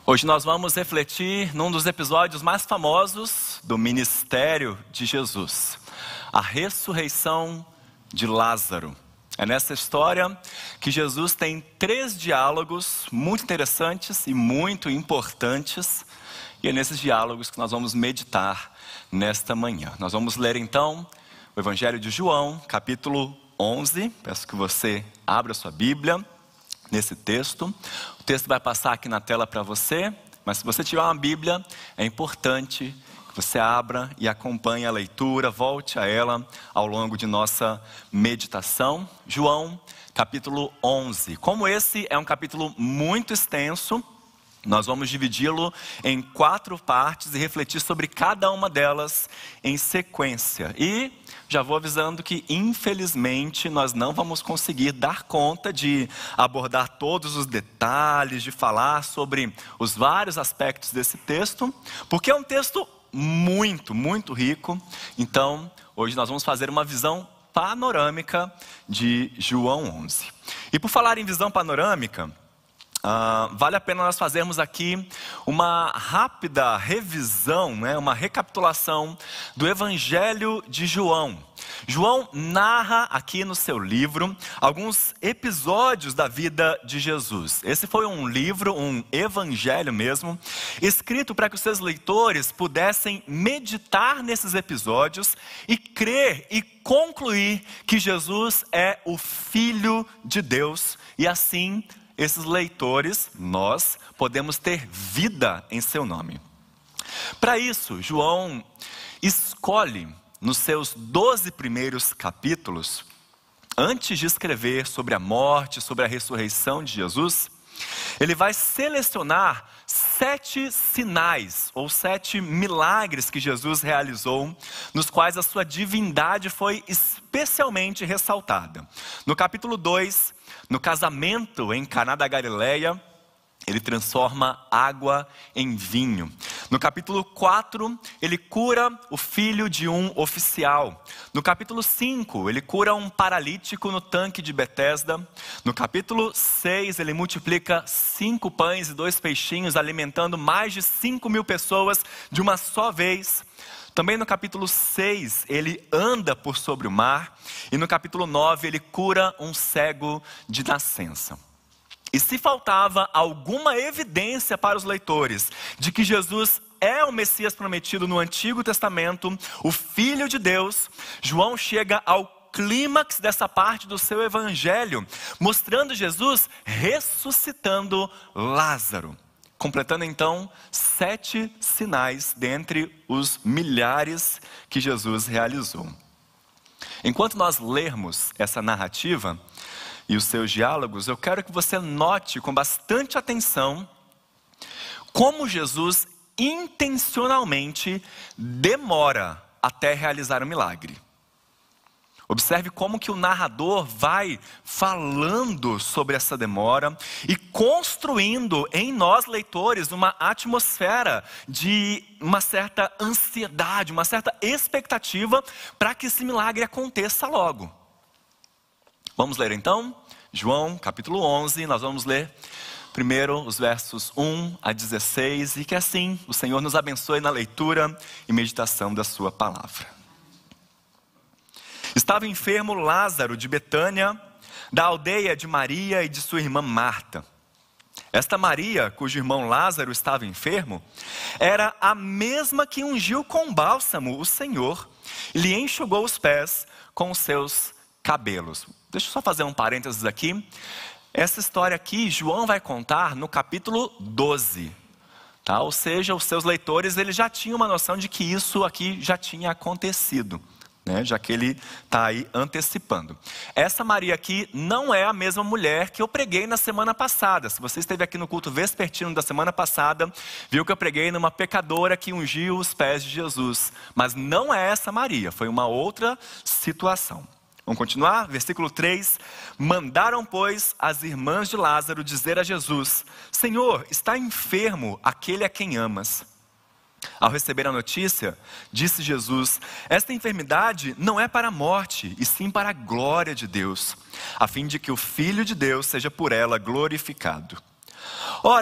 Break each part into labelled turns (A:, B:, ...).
A: Hoje nós vamos refletir num dos episódios mais famosos do ministério de Jesus, a ressurreição de Lázaro. É nessa história que Jesus tem 3 diálogos muito interessantes e muito importantes, e é nesses diálogos que nós vamos meditar nesta manhã. Nós vamos ler então o Evangelho de João, capítulo 11, peço que você abra a sua Bíblia nesse texto. O texto vai passar aqui na tela para você, mas se você tiver uma Bíblia, é importante que você abra e acompanhe a leitura, volte a ela ao longo de nossa meditação. João, capítulo 11. Como esse é um capítulo muito extenso, nós vamos dividi-lo em 4 partes e refletir sobre cada uma delas em sequência. E já vou avisando que, infelizmente, nós não vamos conseguir dar conta de abordar todos os detalhes, de falar sobre os vários aspectos desse texto, porque é um texto muito rico. Então, hoje nós vamos fazer uma visão panorâmica de João 11. E por falar em visão panorâmica, vale a pena nós fazermos aqui uma rápida revisão, uma recapitulação do Evangelho de João. João narra aqui no seu livro alguns episódios da vida de Jesus. Esse foi um livro, um evangelho mesmo, escrito para que os seus leitores pudessem meditar nesses episódios e crer e concluir que Jesus é o Filho de Deus, e assim esses leitores, nós, podemos ter vida em seu nome. Para isso, João escolhe nos seus 12 primeiros capítulos, antes de escrever sobre a morte, sobre a ressurreição de Jesus, ele vai selecionar 7 sinais ou 7 milagres que Jesus realizou, nos quais a sua divindade foi especialmente ressaltada. No capítulo 2, no casamento em Caná da Galileia, ele transforma água em vinho. No capítulo 4, ele cura o filho de um oficial. No capítulo 5, ele cura um paralítico no tanque de Betesda. No capítulo 6, ele multiplica 5 pães e 2 peixinhos, alimentando mais de 5.000 pessoas de uma só vez. Também no capítulo 6, ele anda por sobre o mar. E no capítulo 9, ele cura um cego de nascença. E se faltava alguma evidência para os leitores de que Jesus é o Messias prometido no Antigo Testamento, o Filho de Deus, João chega ao clímax dessa parte do seu evangelho, mostrando Jesus ressuscitando Lázaro, completando então 7 sinais dentre os milhares que Jesus realizou. Enquanto nós lermos essa narrativa e os seus diálogos, eu quero que você note com bastante atenção como Jesus intencionalmente demora até realizar o milagre. Observe como que o narrador vai falando sobre essa demora e construindo em nós, leitores, uma atmosfera de uma certa ansiedade, uma certa expectativa para que esse milagre aconteça logo. Vamos ler então, João capítulo 11, nós vamos ler primeiro os versos 1 a 16, e que assim o Senhor nos abençoe na leitura e meditação da sua palavra. Estava enfermo Lázaro de Betânia, da aldeia de Maria e de sua irmã Marta. Esta Maria, cujo irmão Lázaro estava enfermo, era a mesma que ungiu com bálsamo o Senhor e lhe enxugou os pés com os seus cabelos. Deixa eu só fazer um parênteses aqui. Essa história aqui, João vai contar no capítulo 12. Tá? Ou seja, os seus leitores eles já tinham uma noção de que isso aqui já tinha acontecido, já que ele está aí antecipando. Essa Maria aqui não é a mesma mulher que eu preguei na semana passada. Se você esteve aqui no culto vespertino da semana passada, viu que eu preguei numa pecadora que ungiu os pés de Jesus. Mas não é essa Maria, foi uma outra situação. Vamos continuar? Versículo 3. Mandaram, pois, as irmãs de Lázaro dizer a Jesus: Senhor, está enfermo aquele a quem amas. Ao receber a notícia, disse Jesus: esta enfermidade não é para a morte, e sim para a glória de Deus, a fim de que o Filho de Deus seja por ela glorificado. Ora,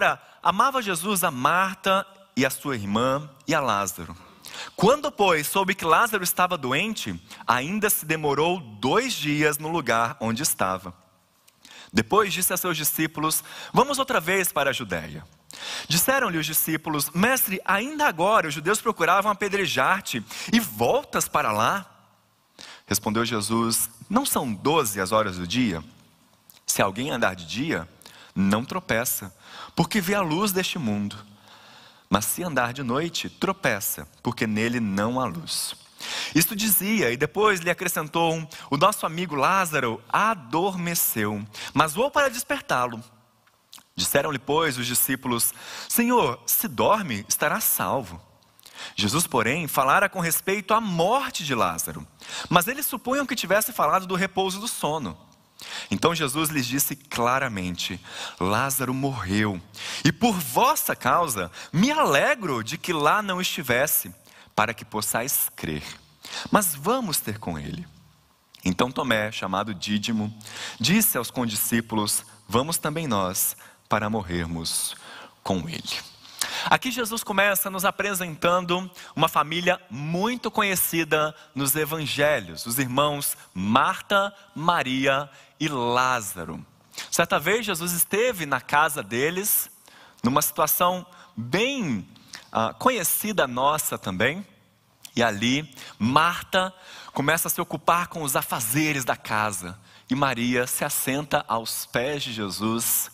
A: amava Jesus a Marta e a sua irmã e a Lázaro. Quando, pois, soube que Lázaro estava doente, ainda se demorou 2 dias no lugar onde estava. Depois disse a seus discípulos: vamos outra vez para a Judéia. Disseram-lhe os discípulos: mestre, ainda agora os judeus procuravam apedrejar-te, e voltas para lá? Respondeu Jesus: não são 12 as horas do dia? Se alguém andar de dia, não tropeça, porque vê a luz deste mundo. Mas se andar de noite, tropeça, porque nele não há luz. Isto dizia, e depois lhe acrescentou: o nosso amigo Lázaro adormeceu, mas vou para despertá-lo. Disseram-lhe, pois, os discípulos: Senhor, se dorme, estará salvo. Jesus, porém, falara com respeito à morte de Lázaro, mas eles supunham que tivesse falado do repouso do sono. Então Jesus lhes disse claramente: Lázaro morreu, e por vossa causa me alegro de que lá não estivesse, para que possais crer. Mas vamos ter com ele. Então Tomé, chamado Dídimo, disse aos condiscípulos: vamos também nós, para morrermos com ele. Aqui Jesus começa nos apresentando uma família muito conhecida nos evangelhos, os irmãos Marta, Maria e Lázaro. Certa vez Jesus esteve na casa deles, numa situação bem conhecida nossa também, e ali Marta começa a se ocupar com os afazeres da casa, e Maria se assenta aos pés de Jesus.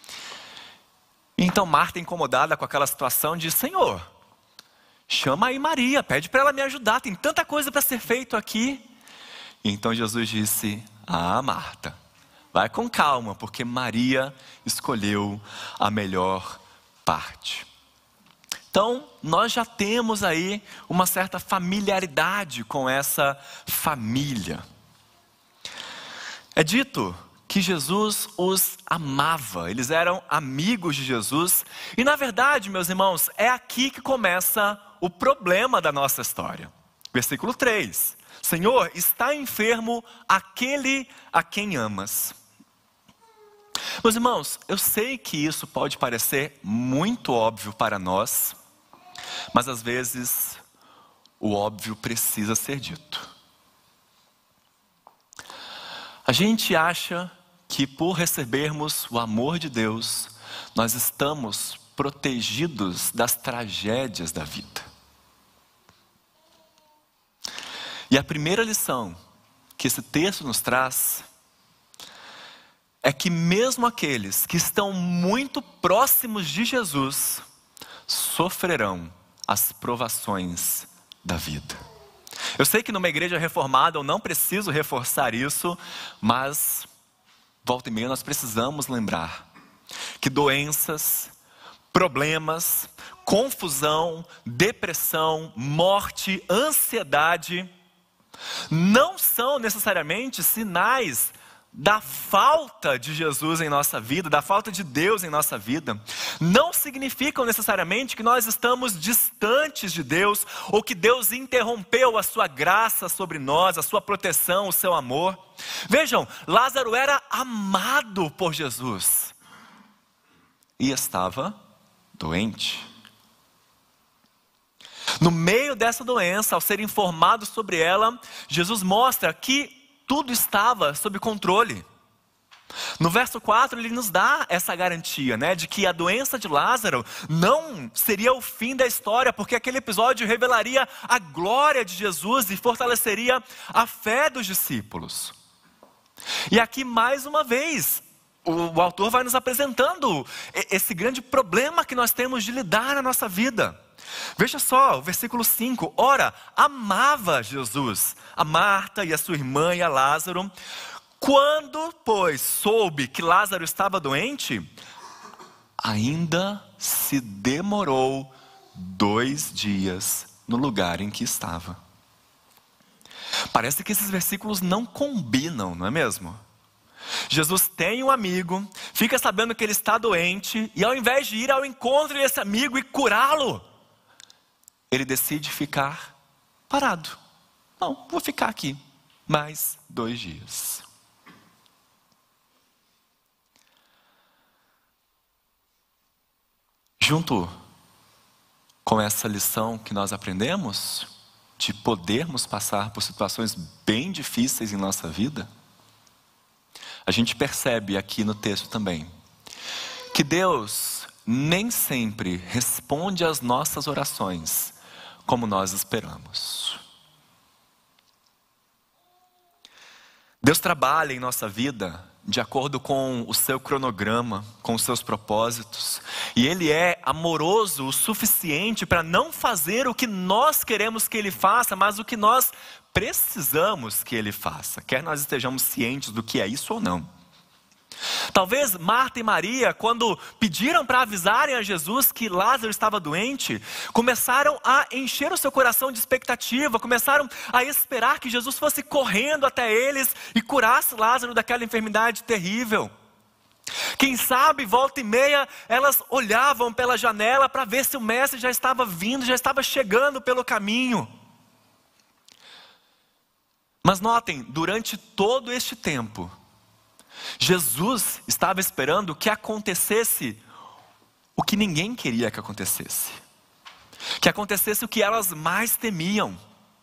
A: Então Marta, incomodada com aquela situação, diz: Senhor, chama aí Maria, pede para ela me ajudar, tem tanta coisa para ser feito aqui. E então Jesus disse: Marta, vai com calma, porque Maria escolheu a melhor parte. Então, nós já temos aí uma certa familiaridade com essa família. É dito que Jesus os amava, eles eram amigos de Jesus. E na verdade, meus irmãos, é aqui que começa o problema da nossa história. Versículo 3: Senhor, está enfermo aquele a quem amas. Meus irmãos, eu sei que isso pode parecer muito óbvio para nós, mas às vezes o óbvio precisa ser dito. A gente acha que por recebermos o amor de Deus, nós estamos protegidos das tragédias da vida. E a primeira lição que esse texto nos traz é que mesmo aqueles que estão muito próximos de Jesus sofrerão as provações da vida. Eu sei que numa igreja reformada eu não preciso reforçar isso, mas volta e meia nós precisamos lembrar que doenças, problemas, confusão, depressão, morte, ansiedade não são necessariamente sinais da falta de Jesus em nossa vida, da falta de Deus em nossa vida. Não significam necessariamente que nós estamos distantes de Deus, ou que Deus interrompeu a sua graça sobre nós, a sua proteção, o seu amor. Vejam, Lázaro era amado por Jesus e estava doente. No meio dessa doença, ao ser informado sobre ela, Jesus mostra que tudo estava sob controle. No verso 4 ele nos dá essa garantia, de que a doença de Lázaro não seria o fim da história, porque aquele episódio revelaria a glória de Jesus e fortaleceria a fé dos discípulos. E aqui mais uma vez o autor vai nos apresentando esse grande problema que nós temos de lidar na nossa vida. Veja só, o versículo 5. Ora, amava Jesus a Marta e a sua irmã e a Lázaro. Quando, pois, soube que Lázaro estava doente, ainda se demorou 2 dias no lugar em que estava. Parece que esses versículos não combinam, não é mesmo? Jesus tem um amigo, fica sabendo que ele está doente, e ao invés de ir ao encontro desse amigo e curá-lo, ele decide ficar parado. Não, vou ficar aqui mais 2 dias. Junto com essa lição que nós aprendemos, de podermos passar por situações bem difíceis em nossa vida, a gente percebe aqui no texto também, que Deus nem sempre responde às nossas orações como nós esperamos. Deus trabalha em nossa vida de acordo com o seu cronograma, com os seus propósitos. E Ele é amoroso o suficiente para não fazer o que nós queremos que Ele faça, mas o que nós precisamos que Ele faça, quer nós estejamos cientes do que é isso ou não. Talvez Marta e Maria, quando pediram para avisarem a Jesus que Lázaro estava doente, começaram a encher o seu coração de expectativa, começaram a esperar que Jesus fosse correndo até eles e curasse Lázaro daquela enfermidade terrível. Quem sabe, volta e meia, elas olhavam pela janela para ver se o mestre já estava vindo, já estava chegando pelo caminho. Mas notem, durante todo este tempo, Jesus estava esperando que acontecesse o que ninguém queria que acontecesse. Que acontecesse o que elas mais temiam.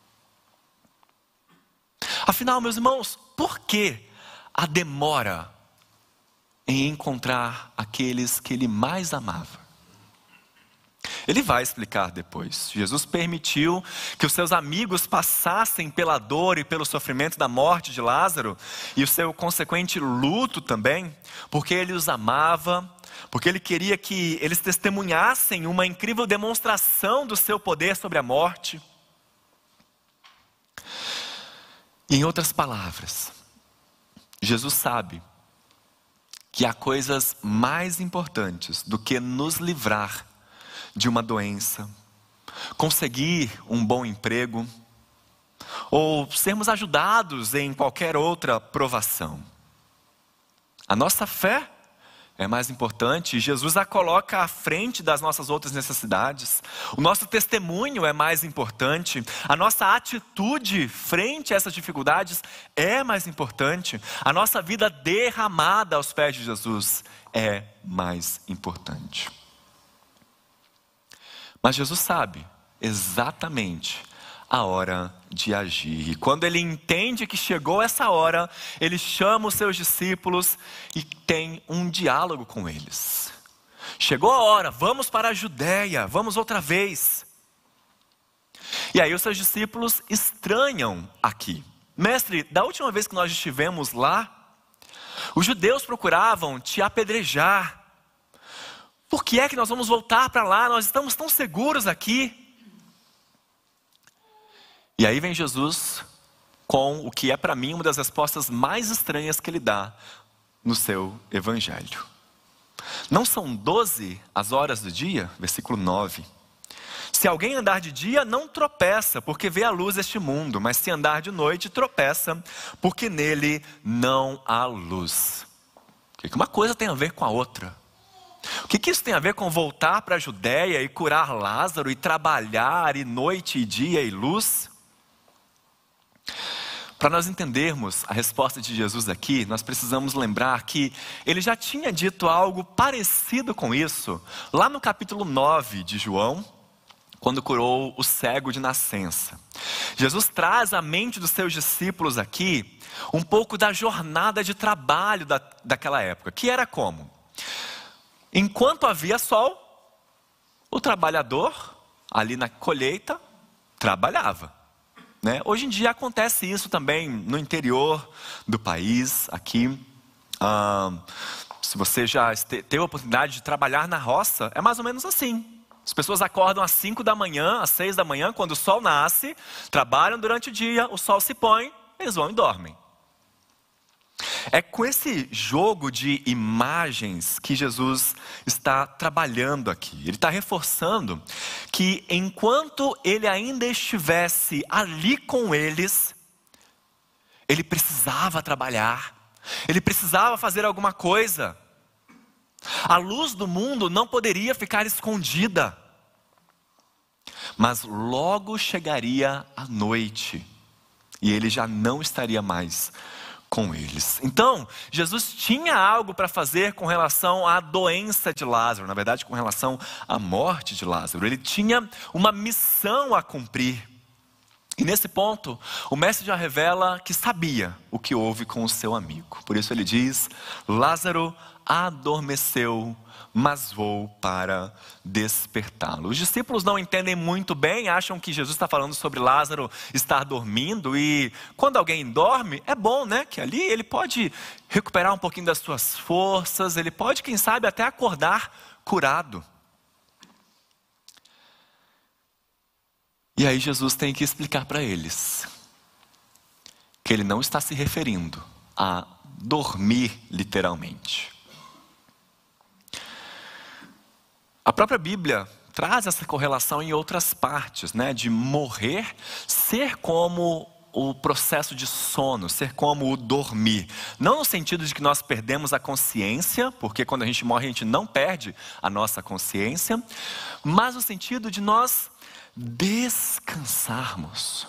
A: Afinal, meus irmãos, por que a demora em encontrar aqueles que Ele mais amava? Ele vai explicar depois. Jesus permitiu que os seus amigos passassem pela dor e pelo sofrimento da morte de Lázaro e o seu consequente luto também, porque Ele os amava, porque Ele queria que eles testemunhassem uma incrível demonstração do seu poder sobre a morte. E em outras palavras, Jesus sabe que há coisas mais importantes do que nos livrar de uma doença, conseguir um bom emprego, ou sermos ajudados em qualquer outra provação. A nossa fé é mais importante, e Jesus a coloca à frente das nossas outras necessidades. O nosso testemunho é mais importante, a nossa atitude frente a essas dificuldades é mais importante, a nossa vida derramada aos pés de Jesus é mais importante. Mas Jesus sabe exatamente a hora de agir. E quando Ele entende que chegou essa hora, Ele chama os seus discípulos e tem um diálogo com eles. Chegou a hora, vamos para a Judéia, vamos outra vez. E aí os seus discípulos estranham aqui. Mestre, da última vez que nós estivemos lá, os judeus procuravam te apedrejar. Por que é que nós vamos voltar para lá? Nós estamos tão seguros aqui. E aí vem Jesus com o que é para mim uma das respostas mais estranhas que Ele dá no seu evangelho. Não são 12 as horas do dia? Versículo 9. Se alguém andar de dia, não tropeça, porque vê a luz deste mundo. Mas se andar de noite, tropeça, porque nele não há luz. O que uma coisa tem a ver com a outra? O que isso tem a ver com voltar para a Judéia e curar Lázaro e trabalhar e noite e dia e luz? Para nós entendermos a resposta de Jesus aqui, nós precisamos lembrar que Ele já tinha dito algo parecido com isso, lá no capítulo 9 de João, quando curou o cego de nascença. Jesus traz à mente dos seus discípulos aqui um pouco da jornada de trabalho daquela época, que era como? Enquanto havia sol, o trabalhador, ali na colheita, trabalhava. Né? Hoje em dia acontece isso também no interior do país, aqui. Se você já teve a oportunidade de trabalhar na roça, é mais ou menos assim. As pessoas acordam às 5 da manhã, às 6 da manhã, quando o sol nasce, trabalham durante o dia, o sol se põe, eles vão e dormem. É com esse jogo de imagens que Jesus está trabalhando aqui. Ele está reforçando que enquanto Ele ainda estivesse ali com eles, Ele precisava trabalhar, Ele precisava fazer alguma coisa. A luz do mundo não poderia ficar escondida. Mas logo chegaria a noite e Ele já não estaria mais com eles. Então, Jesus tinha algo para fazer com relação à doença de Lázaro, na verdade, com relação à morte de Lázaro. Ele tinha uma missão a cumprir. E nesse ponto, o mestre já revela que sabia o que houve com o seu amigo. Por isso ele diz: Lázaro adormeceu, mas vou para despertá-lo. Os discípulos não entendem muito bem, acham que Jesus está falando sobre Lázaro estar dormindo. E quando alguém dorme, é bom, né? Que ali ele pode recuperar um pouquinho das suas forças, ele pode, quem sabe, até acordar curado. E aí Jesus tem que explicar para eles que ele não está se referindo a dormir literalmente. A própria Bíblia traz essa correlação em outras partes, né? De morrer ser como o processo de sono, ser como o dormir. Não no sentido de que nós perdemos a consciência, porque quando a gente morre a gente não perde a nossa consciência, mas no sentido de nós descansarmos.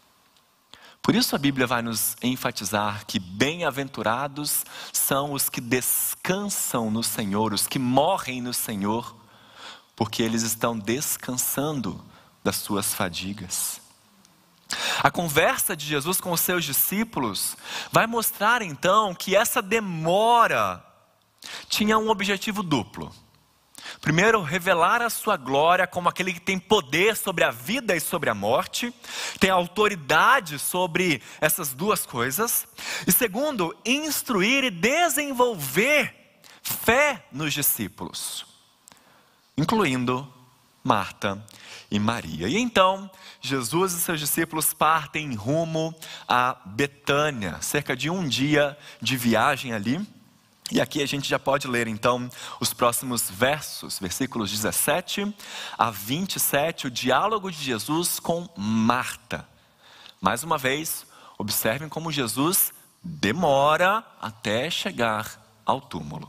A: Por isso a Bíblia vai nos enfatizar que bem-aventurados são os que descansam no Senhor, os que morrem no Senhor, porque eles estão descansando das suas fadigas. A conversa de Jesus com os seus discípulos vai mostrar então que essa demora tinha um objetivo duplo. Primeiro, revelar a sua glória como aquele que tem poder sobre a vida e sobre a morte, tem autoridade sobre essas duas coisas. E segundo, instruir e desenvolver fé nos discípulos, incluindo Marta e Maria. E então, Jesus e seus discípulos partem rumo a Betânia, cerca de um dia de viagem ali. E aqui a gente já pode ler então os próximos versos, versículos 17 a 27, o diálogo de Jesus com Marta. Mais uma vez, observem como Jesus demora até chegar ao túmulo.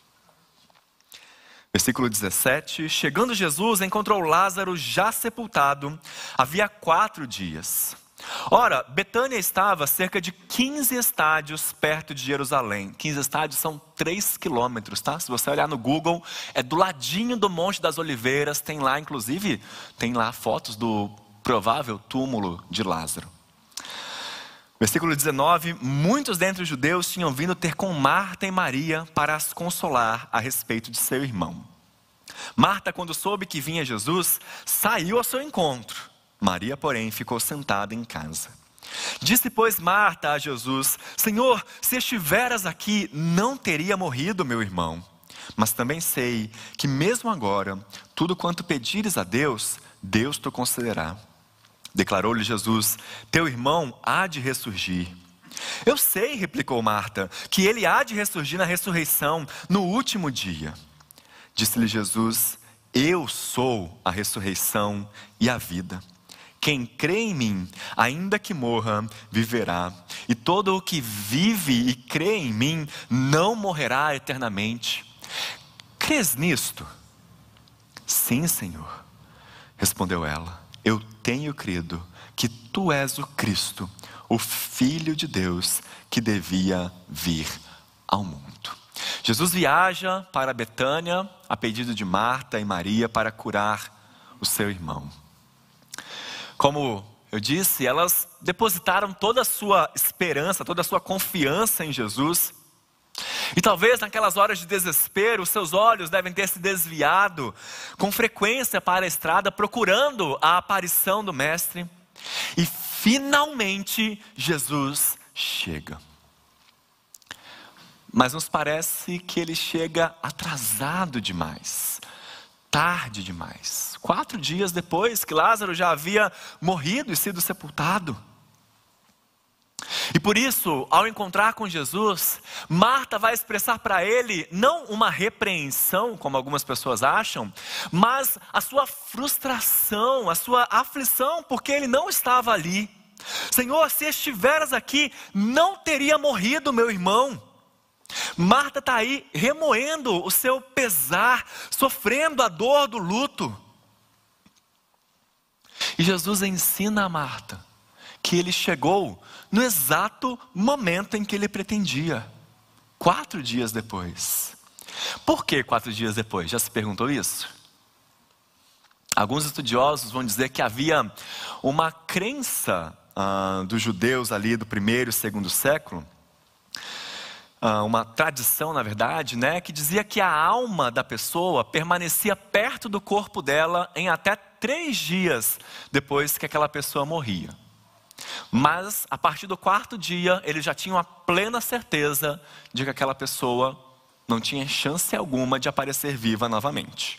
A: Versículo 17, chegando Jesus, encontrou Lázaro já sepultado, havia 4 dias. Ora, Betânia estava a cerca de 15 estádios perto de Jerusalém. 15 estádios são 3 quilômetros, tá? Se você olhar no Google, é do ladinho do Monte das Oliveiras, tem lá inclusive, tem lá fotos do provável túmulo de Lázaro. Versículo 19, muitos dentre os judeus tinham vindo ter com Marta e Maria para as consolar a respeito de seu irmão. Marta, quando soube que vinha Jesus, saiu ao seu encontro. Maria, porém, ficou sentada em casa. Disse, pois, Marta a Jesus: Senhor, se estiveras aqui, não teria morrido meu irmão. Mas também sei que mesmo agora, tudo quanto pedires a Deus, Deus te concederá. Declarou-lhe Jesus: teu irmão há de ressurgir. Eu sei, replicou Marta, que ele há de ressurgir na ressurreição, no último dia. Disse-lhe Jesus: eu sou a ressurreição e a vida. Quem crê em mim, ainda que morra, viverá. E todo o que vive e crê em mim, não morrerá eternamente. Crês nisto? Sim, Senhor, respondeu ela. Eu tenho crido que tu és o Cristo, o Filho de Deus, que devia vir ao mundo. Jesus viaja para Betânia, a pedido de Marta e Maria, para curar o seu irmão. Como eu disse, elas depositaram toda a sua esperança, toda a sua confiança em Jesus. E talvez naquelas horas de desespero, seus olhos devem ter se desviado com frequência para a estrada, procurando a aparição do Mestre. E finalmente Jesus chega. Mas nos parece que ele chega atrasado demais, tarde demais. 4 dias depois que Lázaro já havia morrido e sido sepultado. E por isso, ao encontrar com Jesus, Marta vai expressar para ele, não uma repreensão, como algumas pessoas acham, mas a sua frustração, a sua aflição, porque ele não estava ali. Senhor, se estiveras aqui, não teria morrido meu irmão. Marta está aí remoendo o seu pesar, sofrendo a dor do luto. E Jesus ensina a Marta que ele chegou no exato momento em que ele pretendia. 4 dias depois. Por que 4 dias depois? Já se perguntou isso? Alguns estudiosos vão dizer que havia uma crença dos judeus ali do 1º e 2º século, uma tradição, na verdade, né, que dizia que a alma da pessoa permanecia perto do corpo dela em até 3 dias depois que aquela pessoa morria. Mas a partir do 4º dia, eles já tinham a plena certeza de que aquela pessoa não tinha chance alguma de aparecer viva novamente.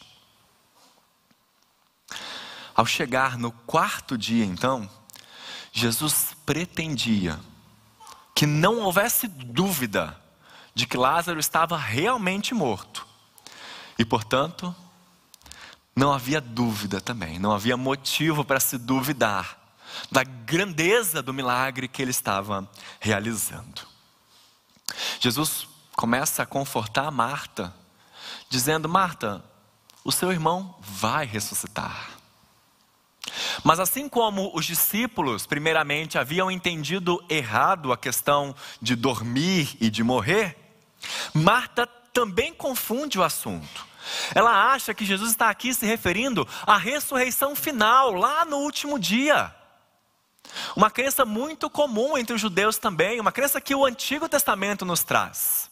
A: Ao chegar no 4º dia, então, Jesus pretendia que não houvesse dúvida de que Lázaro estava realmente morto. E, portanto, não havia dúvida também, não havia motivo para se duvidar da grandeza do milagre que ele estava realizando. Jesus começa a confortar Marta, dizendo: Marta, o seu irmão vai ressuscitar. Mas assim como os discípulos, primeiramente, haviam entendido errado a questão de dormir e de morrer, Marta também confunde o assunto. Ela acha que Jesus está aqui se referindo à ressurreição final, lá no último dia. Uma crença muito comum entre os judeus também, uma crença que o Antigo Testamento nos traz.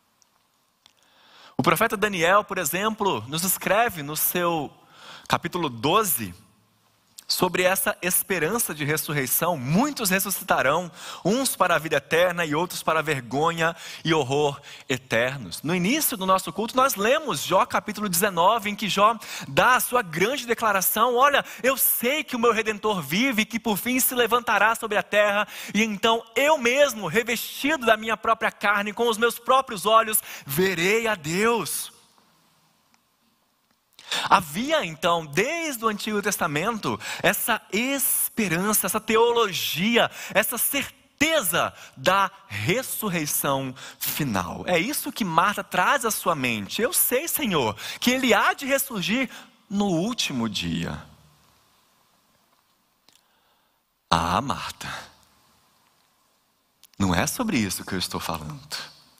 A: O profeta Daniel, por exemplo, nos escreve no seu capítulo 12, sobre essa esperança de ressurreição. Muitos ressuscitarão, uns para a vida eterna e outros para a vergonha e horror eternos. No início do nosso culto nós lemos Jó capítulo 19, em que Jó dá a sua grande declaração: olha, eu sei que o meu Redentor vive, que por fim se levantará sobre a terra, e então eu mesmo, revestido da minha própria carne, com os meus próprios olhos, verei a Deus. Havia então, desde o Antigo Testamento, essa esperança, essa teologia, essa certeza da ressurreição final. É isso que Marta traz à sua mente. Eu sei, Senhor, que Ele há de ressurgir no último dia. Ah, Marta, não é sobre isso que eu estou falando.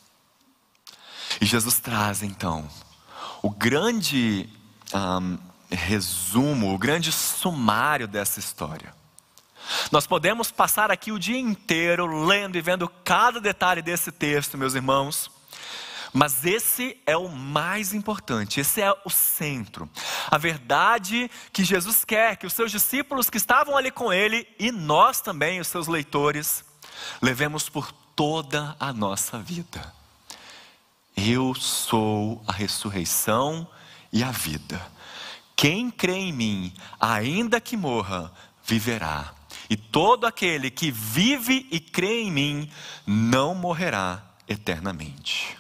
A: E Jesus traz então o grande resumo, o grande sumário dessa história. Nós podemos passar aqui o dia inteiro lendo e vendo cada detalhe desse texto, meus irmãos, mas esse é o mais importante, esse é o centro. A verdade que Jesus quer que os seus discípulos que estavam ali com ele, e nós também, os seus leitores, levemos por toda a nossa vida. Eu sou a ressurreição e a vida. Quem crê em mim, ainda que morra, viverá. E todo aquele que vive e crê em mim, não morrerá eternamente.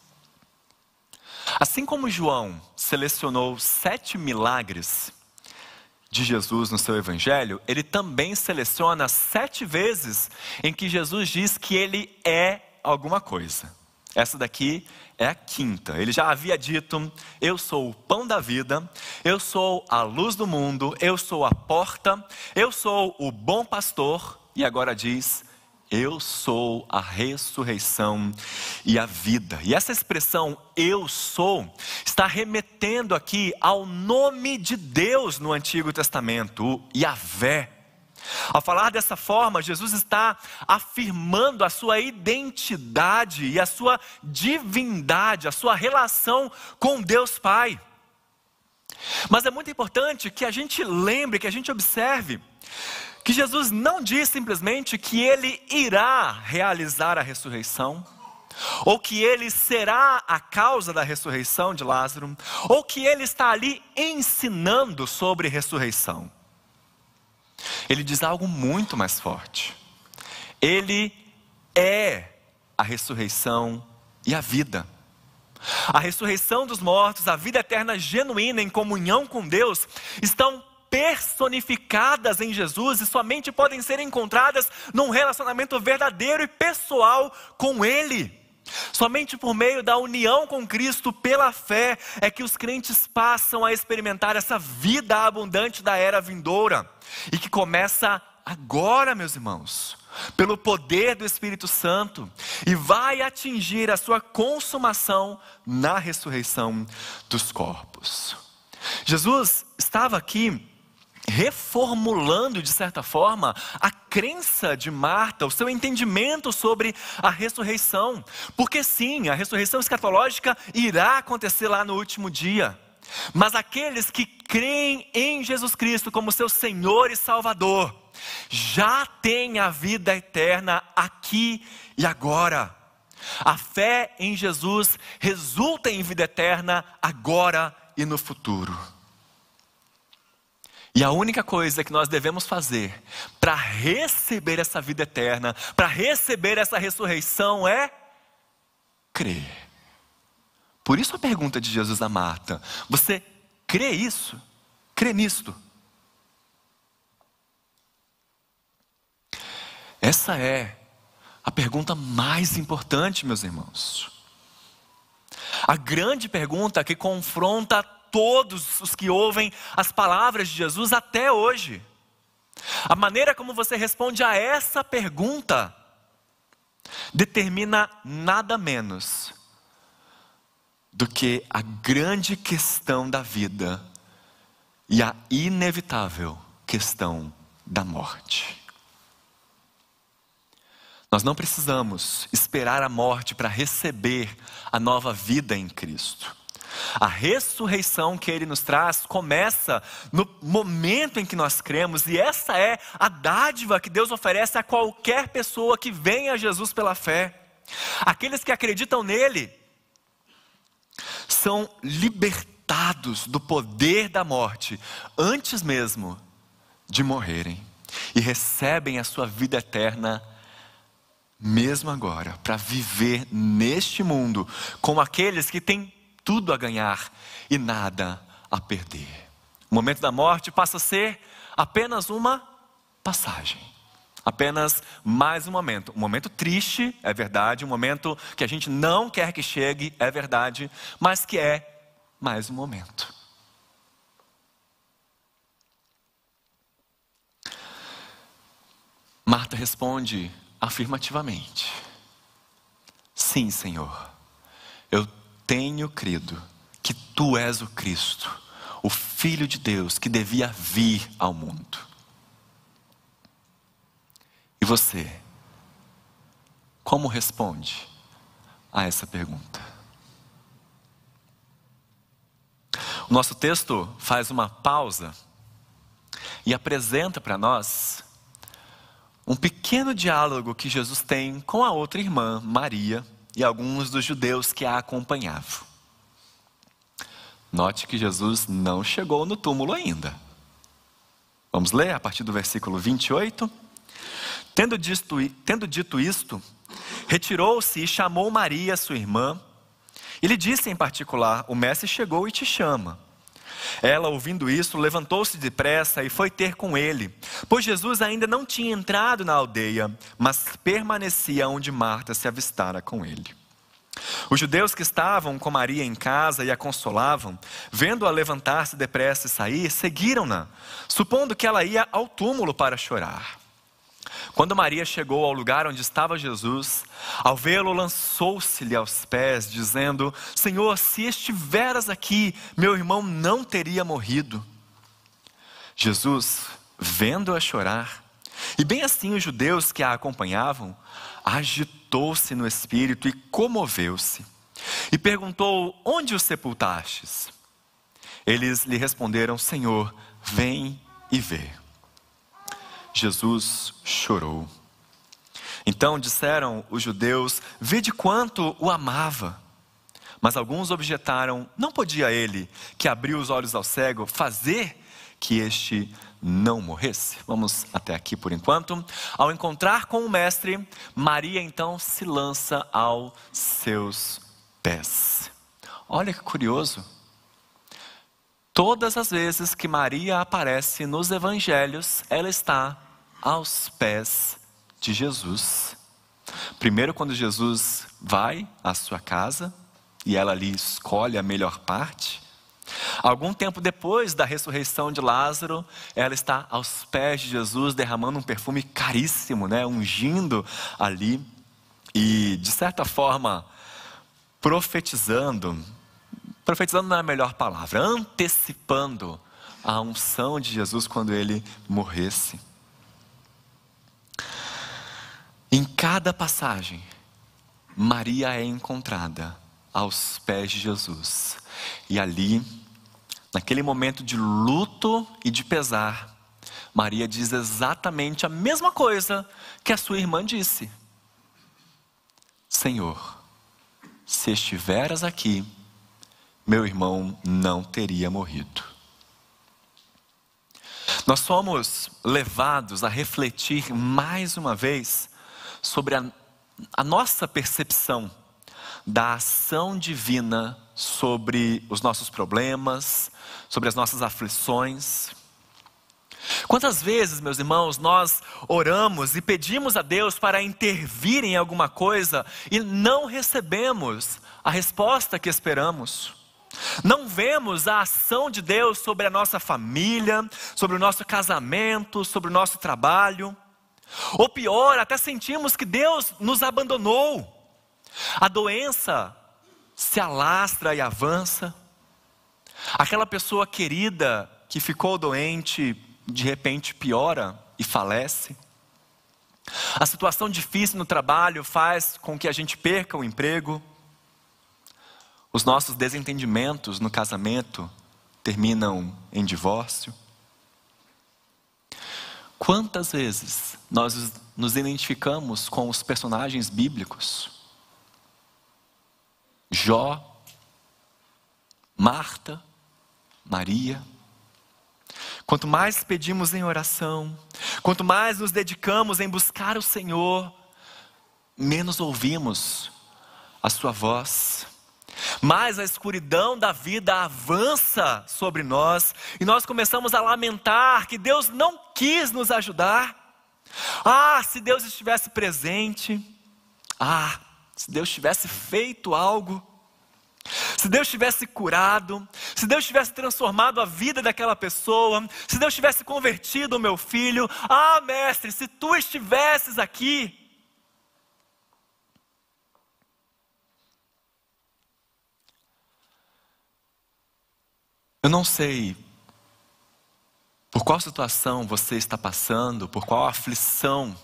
A: Assim como João selecionou 7 milagres de Jesus no seu evangelho, ele também seleciona 7 vezes em que Jesus diz que ele é alguma coisa. Essa daqui é a 5ª. Ele já havia dito: eu sou o pão da vida, eu sou a luz do mundo, eu sou a porta, eu sou o bom pastor. E agora diz: eu sou a ressurreição e a vida. E essa expressão eu sou está remetendo aqui ao nome de Deus no Antigo Testamento, o Yahvé. Ao falar dessa forma, Jesus está afirmando a sua identidade e a sua divindade, a sua relação com Deus Pai. Mas é muito importante que a gente lembre, que a gente observe que Jesus não diz simplesmente que Ele irá realizar a ressurreição, ou que Ele será a causa da ressurreição de Lázaro, ou que Ele está ali ensinando sobre ressurreição. Ele diz algo muito mais forte. Ele é a ressurreição e a vida. A ressurreição dos mortos, a vida eterna genuína em comunhão com Deus, estão personificadas em Jesus e somente podem ser encontradas num relacionamento verdadeiro e pessoal com Ele. Somente por meio da união com Cristo pela fé é que os crentes passam a experimentar essa vida abundante da era vindoura e que começa agora, meus irmãos, pelo poder do Espírito Santo, e vai atingir a sua consumação na ressurreição dos corpos. Jesus estava aqui reformulando, de certa forma, a crença de Marta, o seu entendimento sobre a ressurreição. Porque sim, a ressurreição escatológica irá acontecer lá no último dia. Mas aqueles que creem em Jesus Cristo como seu Senhor e Salvador, já têm a vida eterna aqui e agora. A fé em Jesus resulta em vida eterna agora e no futuro. E a única coisa que nós devemos fazer para receber essa vida eterna, para receber essa ressurreição é crer. Por isso a pergunta de Jesus a Marta: você crê isso? Crê nisto? Essa é a pergunta mais importante, meus irmãos. A grande pergunta que confronta todos os que ouvem as palavras de Jesus até hoje. A maneira como você responde a essa pergunta determina nada menos do que a grande questão da vida e a inevitável questão da morte. Nós não precisamos esperar a morte para receber a nova vida em Cristo. A ressurreição que Ele nos traz começa no momento em que nós cremos, e essa é a dádiva que Deus oferece a qualquer pessoa que venha a Jesus pela fé. Aqueles que acreditam nele são libertados do poder da morte antes mesmo de morrerem, e recebem a sua vida eterna mesmo agora, para viver neste mundo como aqueles que têm tudo a ganhar e nada a perder. O momento da morte passa a ser apenas uma passagem, apenas mais um momento triste, é verdade, um momento que a gente não quer que chegue, é verdade, mas que é mais um momento. Marta responde afirmativamente: sim, Senhor, eu tenho crido que Tu és o Cristo, o Filho de Deus que devia vir ao mundo. E você, como responde a essa pergunta? O nosso texto faz uma pausa e apresenta para nós um pequeno diálogo que Jesus tem com a outra irmã, Maria, e alguns dos judeus que a acompanhavam. Note que Jesus não chegou no túmulo ainda. Vamos ler a partir do versículo 28. Tendo dito isto, retirou-se e chamou Maria, sua irmã, e lhe disse em particular: o mestre chegou e te chama. Ela, ouvindo isso, levantou-se depressa e foi ter com ele, pois Jesus ainda não tinha entrado na aldeia, mas permanecia onde Marta se avistara com ele. Os judeus que estavam com Maria em casa e a consolavam, vendo-a levantar-se depressa e sair, seguiram-na, supondo que ela ia ao túmulo para chorar. Quando Maria chegou ao lugar onde estava Jesus, ao vê-lo, lançou-se-lhe aos pés, dizendo: Senhor, se estiveras aqui, meu irmão não teria morrido. Jesus, vendo-a chorar, e bem assim os judeus que a acompanhavam, agitou-se no espírito e comoveu-se, e perguntou: onde o sepultastes? Eles lhe responderam: Senhor, vem e vê. Jesus chorou. Então disseram os judeus: vede quanto o amava. Mas alguns objetaram: não podia ele, que abriu os olhos ao cego, fazer que este não morresse? Vamos até aqui por enquanto. Ao encontrar com o mestre, Maria então se lança aos seus pés. Olha que curioso. Todas as vezes que Maria aparece nos evangelhos, ela está aos pés de Jesus. Primeiro, quando Jesus vai à sua casa e ela ali escolhe a melhor parte. Algum tempo depois da ressurreição de Lázaro, ela está aos pés de Jesus, derramando um perfume caríssimo, ungindo ali e, de certa forma, profetizando não é a melhor palavra, antecipando a unção de Jesus quando ele morresse. Em cada passagem, Maria é encontrada aos pés de Jesus. E ali, naquele momento de luto e de pesar, Maria diz exatamente a mesma coisa que a sua irmã disse: Senhor, se estiveras aqui, meu irmão não teria morrido. Nós somos levados a refletir mais uma vez sobre a nossa percepção da ação divina sobre os nossos problemas, sobre as nossas aflições. Quantas vezes, meus irmãos, nós oramos e pedimos a Deus para intervir em alguma coisa e não recebemos a resposta que esperamos? Não vemos a ação de Deus sobre a nossa família, sobre o nosso casamento, sobre o nosso trabalho. Ou pior, até sentimos que Deus nos abandonou. A doença se alastra e avança. Aquela pessoa querida que ficou doente, de repente piora e falece. A situação difícil no trabalho faz com que a gente perca o emprego. Os nossos desentendimentos no casamento terminam em divórcio. Quantas vezes nós nos identificamos com os personagens bíblicos? Jó, Marta, Maria. Quanto mais pedimos em oração, quanto mais nos dedicamos em buscar o Senhor, menos ouvimos a sua voz. Mais a escuridão da vida avança sobre nós e nós começamos a lamentar que Deus não quis nos ajudar. Se Deus estivesse presente. Se Deus tivesse feito algo. Se Deus tivesse curado. Se Deus tivesse transformado a vida daquela pessoa. Se Deus tivesse convertido o meu filho. Mestre, se tu estivesses aqui. Eu não sei por qual situação você está passando, por qual aflição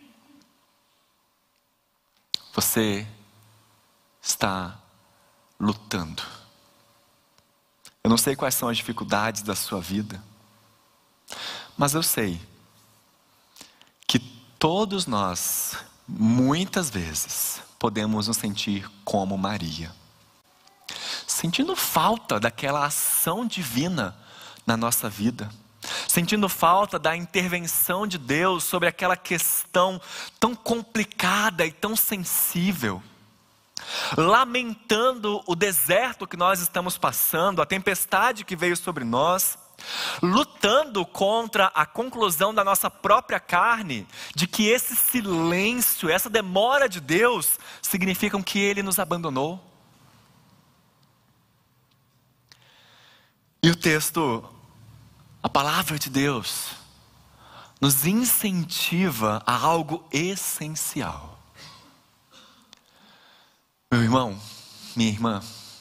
A: você está lutando. Eu não sei quais são as dificuldades da sua vida, mas eu sei que todos nós, muitas vezes, podemos nos sentir como Maria. Sentindo falta daquela ação divina na nossa vida. Sentindo falta da intervenção de Deus sobre aquela questão tão complicada e tão sensível. Lamentando o deserto que nós estamos passando, a tempestade que veio sobre nós. Lutando contra a conclusão da nossa própria carne, de que esse silêncio, essa demora de Deus, significam que Ele nos abandonou. E o texto, a palavra de Deus, nos incentiva a algo essencial. Meu irmão, minha irmã,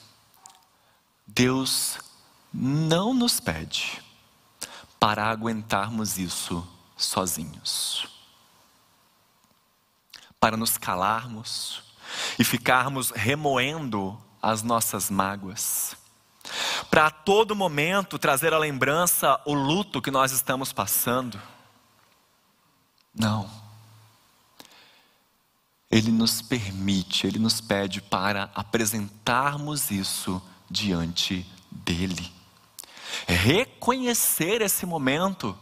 A: Deus não nos pede para aguentarmos isso sozinhos. Para nos calarmos e ficarmos remoendo as nossas mágoas. Para a todo momento trazer à lembrança o luto que nós estamos passando. Não. Ele nos permite, Ele nos pede para apresentarmos isso diante dEle. Reconhecer esse momento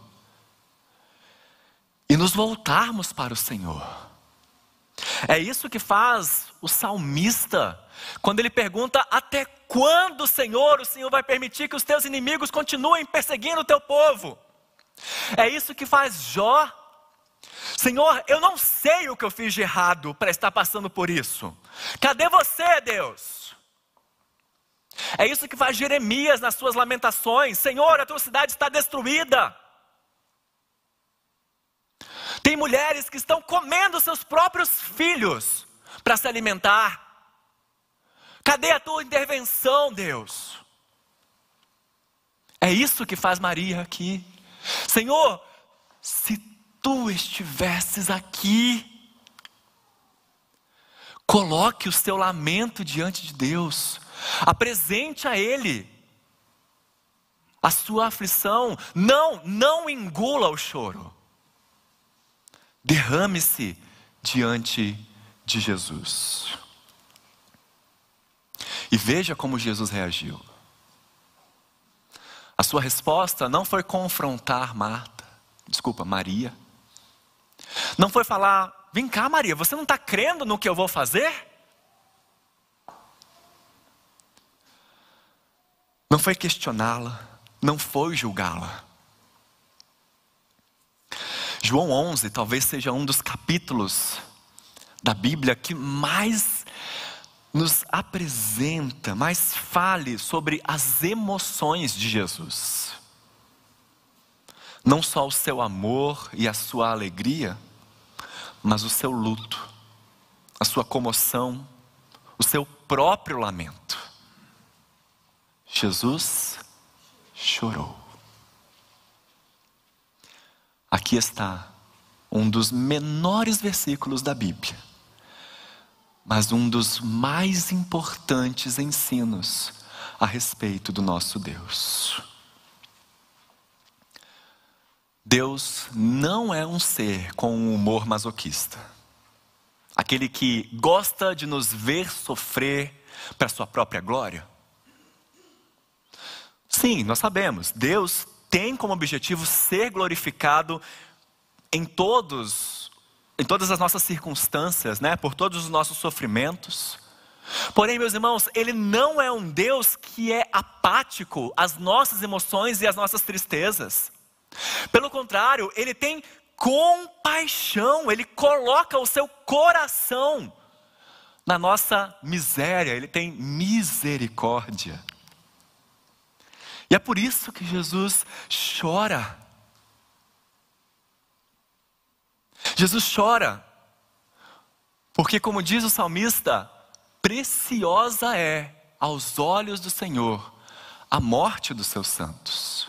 A: e nos voltarmos para o Senhor. É isso que faz o salmista, quando ele pergunta: até quando, Senhor, o Senhor vai permitir que os teus inimigos continuem perseguindo o teu povo? É isso que faz Jó. Senhor, eu não sei o que eu fiz de errado para estar passando por isso. Cadê você, Deus? É isso que faz Jeremias nas suas lamentações: Senhor, a tua cidade está destruída. Tem mulheres que estão comendo seus próprios filhos para se alimentar. Cadê a tua intervenção, Deus? É isso que faz Maria aqui. Senhor, se tu estivesses aqui, coloque o seu lamento diante de Deus. Apresente a Ele a sua aflição. Não engula o choro. Derrame-se diante de Jesus. E veja como Jesus reagiu. A sua resposta não foi confrontar Maria. Não foi falar: vem cá, Maria, você não está crendo no que eu vou fazer? Não foi questioná-la, não foi julgá-la. João 11 talvez seja um dos capítulos da Bíblia que mais nos apresenta, mais fale sobre as emoções de Jesus. Não só o seu amor e a sua alegria, mas o seu luto, a sua comoção, o seu próprio lamento. Jesus chorou. Aqui está um dos menores versículos da Bíblia, mas um dos mais importantes ensinos a respeito do nosso Deus. Deus não é um ser com um humor masoquista, aquele que gosta de nos ver sofrer para sua própria glória. Sim, nós sabemos, Deus tem como objetivo ser glorificado em todas as nossas circunstâncias, né? Por todos os nossos sofrimentos. Porém, meus irmãos, Ele não é um Deus que é apático às nossas emoções e às nossas tristezas. Pelo contrário, Ele tem compaixão, Ele coloca o seu coração na nossa miséria, Ele tem misericórdia. E é por isso que Jesus chora. Jesus chora, porque, como diz o salmista, preciosa é aos olhos do Senhor a morte dos seus santos.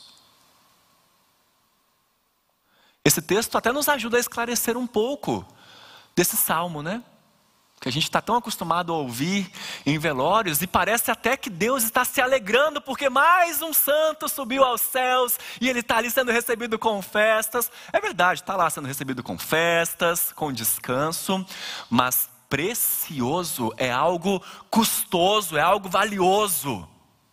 A: Esse texto até nos ajuda a esclarecer um pouco desse salmo, né? Que a gente está tão acostumado a ouvir em velórios, e parece até que Deus está se alegrando porque mais um santo subiu aos céus e ele está ali sendo recebido com festas. É verdade, está lá sendo recebido com festas, com descanso, mas precioso é algo custoso, é algo valioso.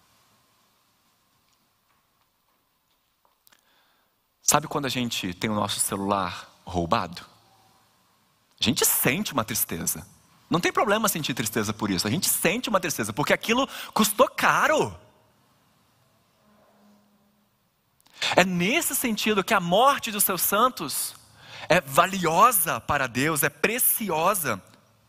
A: Sabe quando a gente tem o nosso celular roubado? A gente sente uma tristeza. Não tem problema sentir tristeza por isso. A gente sente uma tristeza, porque aquilo custou caro. É nesse sentido que a morte dos seus santos é valiosa para Deus, é preciosa.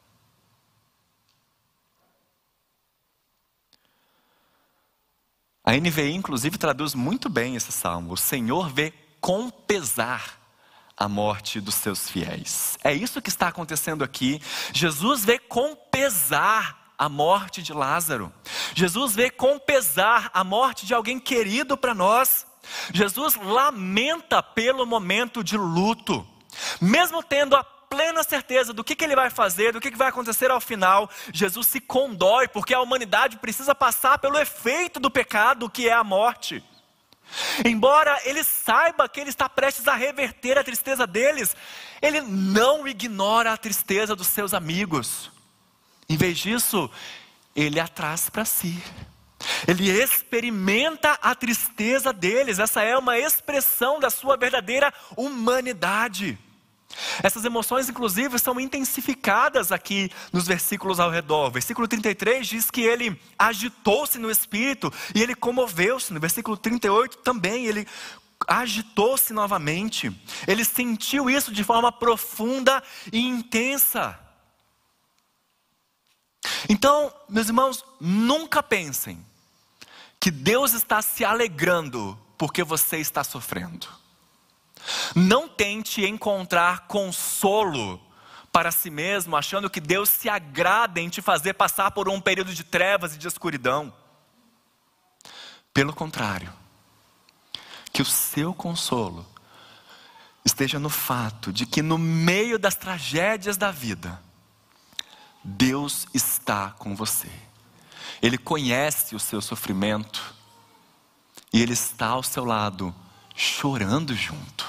A: A NVI, inclusive, traduz muito bem esse salmo. O Senhor vê com pesar a morte dos seus fiéis. É isso que está acontecendo aqui. Jesus vê com pesar a morte de Lázaro. Jesus vê com pesar a morte de alguém querido para nós. Jesus lamenta pelo momento de luto. Mesmo tendo a plena certeza do que ele vai fazer, do que vai acontecer ao final, Jesus se condói, porque a humanidade precisa passar pelo efeito do pecado, que é a morte. Embora ele saiba que ele está prestes a reverter a tristeza deles, ele não ignora a tristeza dos seus amigos. Em vez disso, ele a traz para si. Ele experimenta a tristeza deles. Essa é uma expressão da sua verdadeira humanidade. Essas emoções, inclusive, são intensificadas aqui nos versículos ao redor. Versículo 33 diz que ele agitou-se no espírito e ele comoveu-se. No versículo 38 também ele agitou-se novamente. Ele sentiu isso de forma profunda e intensa. Então, meus irmãos, nunca pensem que Deus está se alegrando porque você está sofrendo. Não tente encontrar consolo para si mesmo, achando que Deus se agrada em te fazer passar por um período de trevas e de escuridão. Pelo contrário, que o seu consolo esteja no fato de que no meio das tragédias da vida, Deus está com você. Ele conhece o seu sofrimento e Ele está ao seu lado, chorando junto.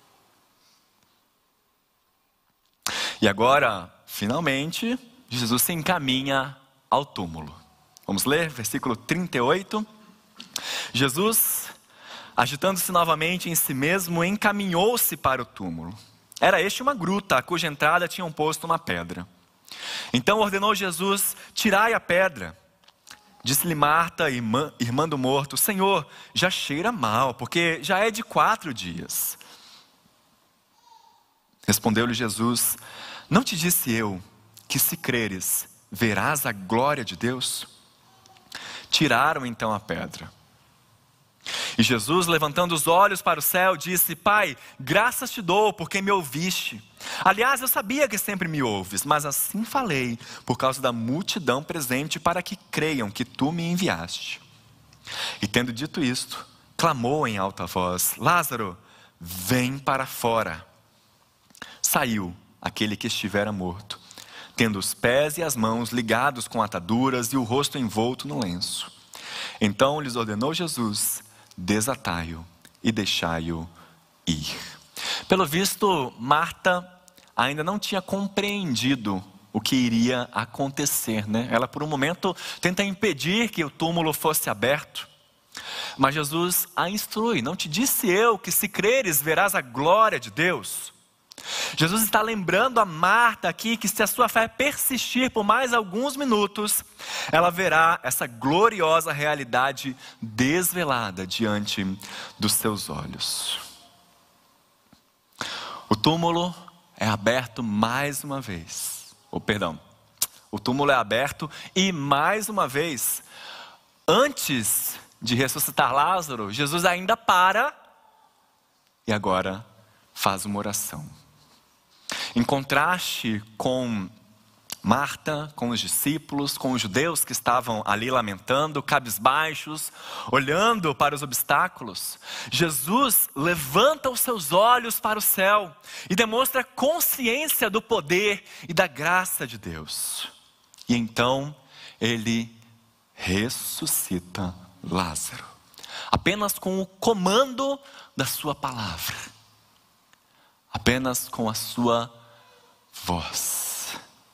A: E agora, finalmente, Jesus se encaminha ao túmulo. Vamos ler, versículo 38. Jesus, agitando-se novamente em si mesmo, encaminhou-se para o túmulo. Era este uma gruta, a cuja entrada tinham posto uma pedra. Então ordenou Jesus: tirai a pedra. Disse-lhe Marta, irmã do morto: Senhor, já cheira mal, porque já é de 4 dias. Respondeu-lhe Jesus: não te disse eu que, se creres, verás a glória de Deus? Tiraram então a pedra. E Jesus, levantando os olhos para o céu, disse: Pai, graças te dou, porque me ouviste. Aliás, eu sabia que sempre me ouves, mas assim falei por causa da multidão presente, para que creiam que tu me enviaste. E tendo dito isto, clamou em alta voz: Lázaro, vem para fora. Saiu aquele que estivera morto, tendo os pés e as mãos ligados com ataduras e o rosto envolto no lenço. Então lhes ordenou Jesus: desatai-o e deixai-o ir. Pelo visto, Marta ainda não tinha compreendido o que iria acontecer, né? Ela por um momento tenta impedir que o túmulo fosse aberto. Mas Jesus a instrui: não te disse eu que, se creres, verás a glória de Deus? Jesus está lembrando a Marta aqui que, se a sua fé persistir por mais alguns minutos, ela verá essa gloriosa realidade desvelada diante dos seus olhos. O túmulo é aberto mais uma vez. O túmulo é aberto e mais uma vez, antes de ressuscitar Lázaro, Jesus ainda para e agora faz uma oração. Em contraste com Marta, com os discípulos, com os judeus que estavam ali lamentando, cabisbaixos, olhando para os obstáculos, Jesus levanta os seus olhos para o céu e demonstra consciência do poder e da graça de Deus. E então ele ressuscita Lázaro, apenas com o comando da sua palavra, apenas com a sua voz.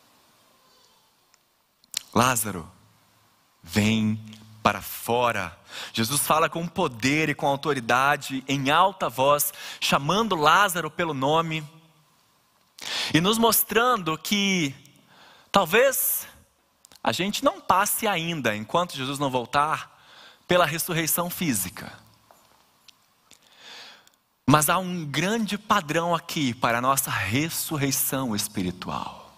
A: Lázaro, vem para fora. Jesus fala com poder e com autoridade, em alta voz, chamando Lázaro pelo nome e nos mostrando que talvez a gente não passe ainda, enquanto Jesus não voltar, pela ressurreição física. Mas há um grande padrão aqui para a nossa ressurreição espiritual.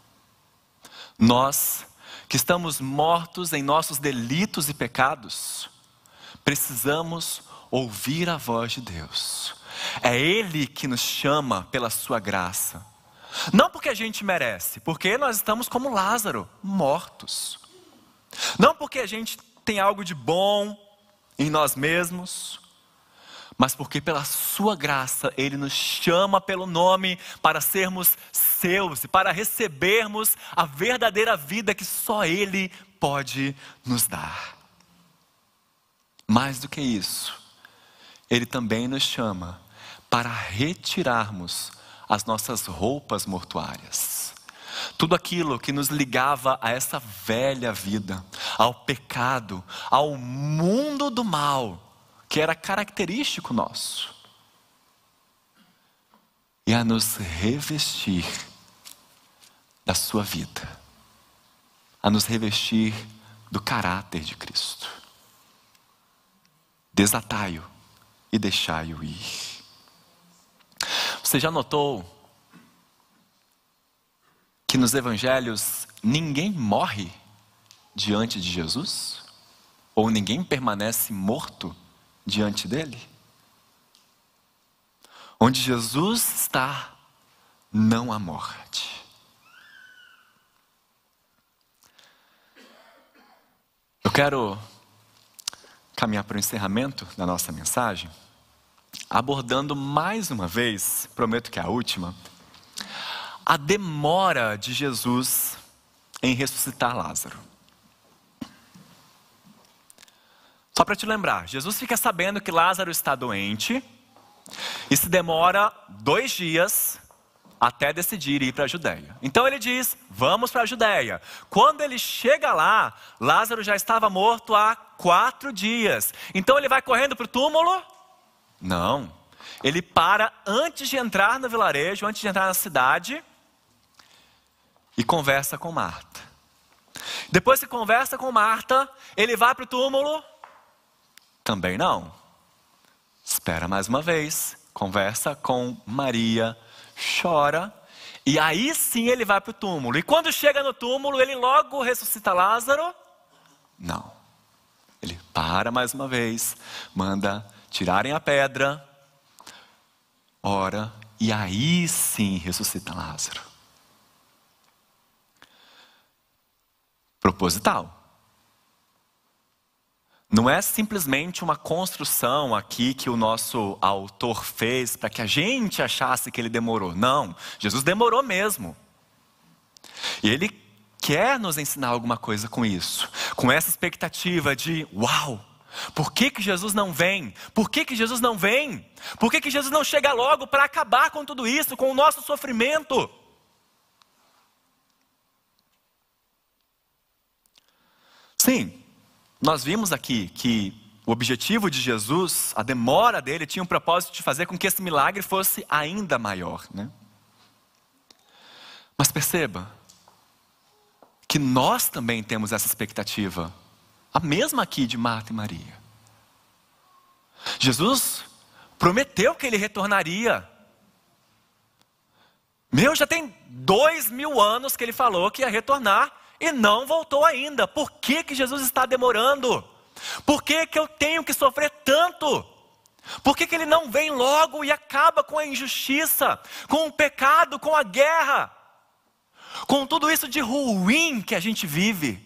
A: Nós, que estamos mortos em nossos delitos e pecados, precisamos ouvir a voz de Deus. É Ele que nos chama pela sua graça. Não porque a gente merece, porque nós estamos como Lázaro, mortos. Não porque a gente tem algo de bom em nós mesmos, mas porque pela sua graça Ele nos chama pelo nome para sermos seus e para recebermos a verdadeira vida que só Ele pode nos dar. Mais do que isso, Ele também nos chama para retirarmos as nossas roupas mortuárias. Tudo aquilo que nos ligava a essa velha vida, ao pecado, ao mundo do mal, que era característico nosso, e a nos revestir da sua vida, a nos revestir do caráter de Cristo. Desatai-o e deixai-o ir. Você já notou que nos evangelhos ninguém morre diante de Jesus? ou ninguém permanece morto diante dele? Onde Jesus está, não há morte. Eu quero caminhar para o encerramento da nossa mensagem, abordando mais uma vez, prometo que é a última, a demora de Jesus em ressuscitar Lázaro. Só para te lembrar, Jesus fica sabendo que Lázaro está doente e se demora 2 dias até decidir ir para a Judéia. Então ele diz, vamos para a Judéia. Quando ele chega lá, Lázaro já estava morto há 4 dias. Então ele vai correndo para o túmulo? Não. Ele para antes de entrar no vilarejo, antes de entrar na cidade, e conversa com Marta. Depois que conversa com Marta, ele vai para o túmulo? Também não. Espera mais uma vez, conversa com Maria, chora, e aí sim ele vai para o túmulo. E quando chega no túmulo, ele logo ressuscita Lázaro? Não. Ele para mais uma vez, manda tirarem a pedra, ora, e aí sim ressuscita Lázaro. Proposital. Não é simplesmente uma construção aqui que o nosso autor fez para que a gente achasse que ele demorou. Não, Jesus demorou mesmo. E ele quer nos ensinar alguma coisa com isso. Com essa expectativa de, uau, por que Jesus não vem? Por que Jesus não vem? Por que Jesus não chega logo para acabar com tudo isso, com o nosso sofrimento? Sim. Nós vimos aqui que o objetivo de Jesus, a demora dele, tinha um propósito de fazer com que esse milagre fosse ainda maior, né? Mas perceba que nós também temos essa expectativa, a mesma aqui de Marta e Maria. Jesus prometeu que ele retornaria. Já tem 2000 anos que ele falou que ia retornar. E não voltou ainda. Por que Jesus está demorando? Por que eu tenho que sofrer tanto? Por que ele não vem logo e acaba com a injustiça, com o pecado, com a guerra, com tudo isso de ruim que a gente vive?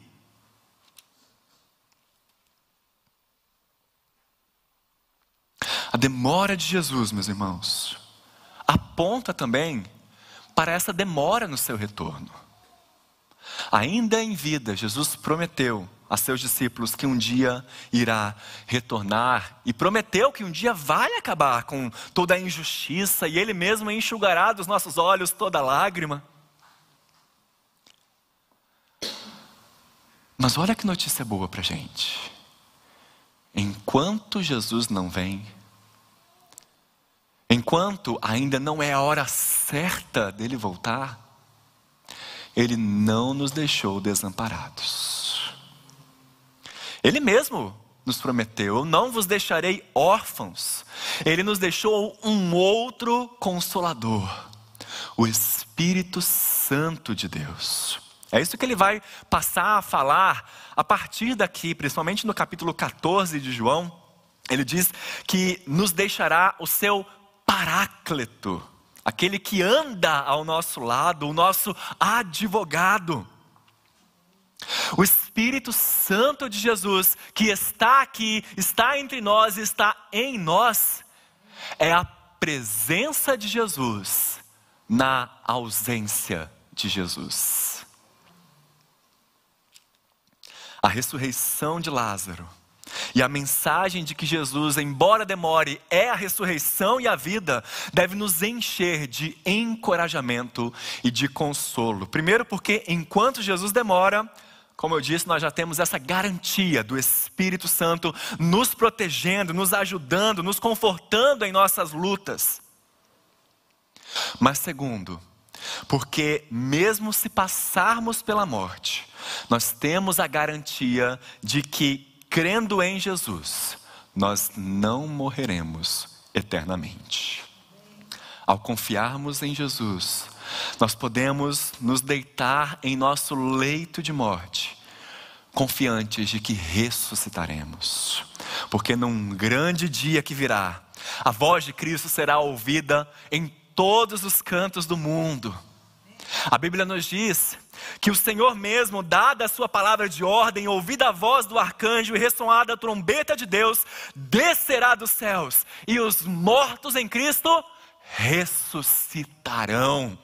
A: A demora de Jesus, meus irmãos, aponta também para essa demora no seu retorno. Ainda em vida, Jesus prometeu a seus discípulos que um dia irá retornar e prometeu que um dia vai acabar com toda a injustiça e Ele mesmo enxugará dos nossos olhos toda lágrima. Mas olha que notícia boa pra gente. Enquanto Jesus não vem, enquanto ainda não é a hora certa dele voltar, Ele não nos deixou desamparados. Ele mesmo nos prometeu, eu não vos deixarei órfãos. Ele nos deixou um outro Consolador, o Espírito Santo de Deus. É isso que ele vai passar a falar a partir daqui, principalmente no capítulo 14 de João. Ele diz que nos deixará o seu Paráclito, aquele que anda ao nosso lado, o nosso advogado. O Espírito Santo de Jesus, que está aqui, está entre nós, está em nós, é a presença de Jesus na ausência de Jesus. A ressurreição de Lázaro e a mensagem de que Jesus, embora demore, é a ressurreição e a vida, deve nos encher de encorajamento e de consolo. Primeiro porque enquanto Jesus demora, como eu disse, nós já temos essa garantia do Espírito Santo nos protegendo, nos ajudando, nos confortando em nossas lutas. Mas segundo, porque mesmo se passarmos pela morte, nós temos a garantia de que, crendo em Jesus, nós não morreremos eternamente. Ao confiarmos em Jesus, nós podemos nos deitar em nosso leito de morte, confiantes de que ressuscitaremos. Porque num grande dia que virá, a voz de Cristo será ouvida em todos os cantos do mundo. A Bíblia nos diz que o Senhor mesmo, dada a sua palavra de ordem, ouvida a voz do arcanjo e ressoada a trombeta de Deus, descerá dos céus, e os mortos em Cristo ressuscitarão.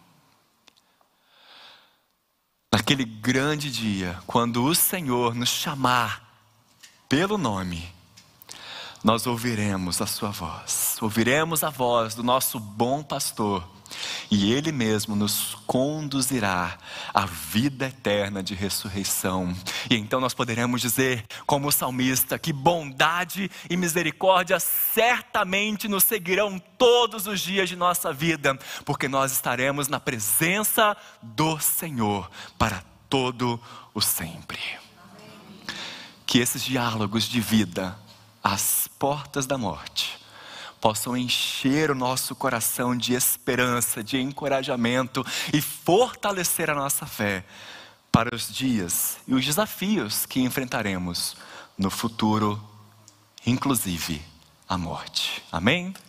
A: Naquele grande dia, quando o Senhor nos chamar pelo nome, nós ouviremos a sua voz, ouviremos a voz do nosso bom pastor, e Ele mesmo nos conduzirá à vida eterna de ressurreição. E então nós poderemos dizer, como o salmista, que bondade e misericórdia certamente nos seguirão todos os dias de nossa vida, porque nós estaremos na presença do Senhor para todo o sempre. Que esses diálogos de vida às portas da morte possam encher o nosso coração de esperança, de encorajamento e fortalecer a nossa fé para os dias e os desafios que enfrentaremos no futuro, inclusive a morte. Amém?